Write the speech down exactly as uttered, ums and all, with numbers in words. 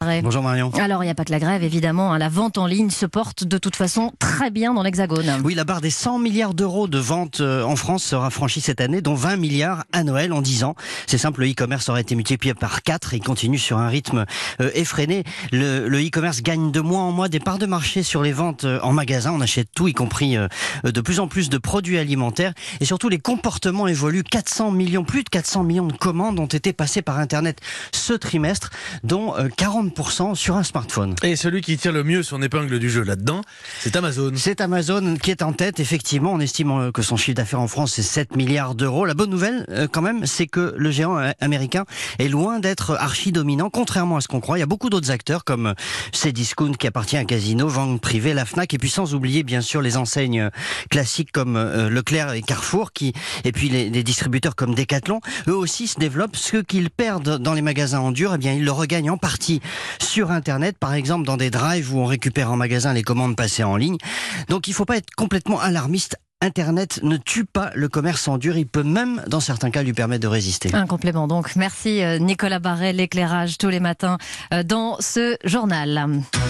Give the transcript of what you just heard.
Bonjour Marion. Alors, il n'y a pas que la grève, évidemment. Hein, la vente en ligne se porte de toute façon très bien dans l'Hexagone. Oui, la barre des cent milliards d'euros de ventes en France sera franchie cette année, dont vingt milliards à Noël en dix ans. C'est simple, le e-commerce aurait été multiplié par quatre et continue sur un rythme euh, effréné. Le, le e-commerce gagne de mois en mois des parts de marché sur les ventes en magasin. On achète tout, y compris euh, de plus en plus de produits alimentaires. Et surtout, les comportements évoluent. quatre cents millions, plus de quatre cents millions de commandes ont été passées par Internet ce trimestre, dont euh, quarante pour cent sur un smartphone. Et celui qui tire le mieux son épingle du jeu là-dedans, c'est Amazon. C'est Amazon qui est en tête, effectivement. On estime que son chiffre d'affaires en France, c'est sept milliards d'euros. La bonne nouvelle, quand même, c'est que le géant américain est loin d'être archi-dominant, contrairement à ce qu'on croit. Il y a beaucoup d'autres acteurs, comme Cdiscount, qui appartient à Casino, Vente Privée, la Fnac, et puis sans oublier, bien sûr, les enseignes classiques comme Leclerc et Carrefour, qui, et puis les, les distributeurs comme Decathlon. Eux aussi se développent. Ce qu'ils perdent dans les magasins en dur, eh bien, ils le regagnent en partie sur Internet, par exemple dans des drives où on récupère en magasin les commandes passées en ligne. Donc il ne faut pas être complètement alarmiste. Internet ne tue pas le commerce en dur, il peut même dans certains cas lui permettre de résister. Un complément donc. Merci Nicolas Barret, l'éclairage tous les matins dans ce journal.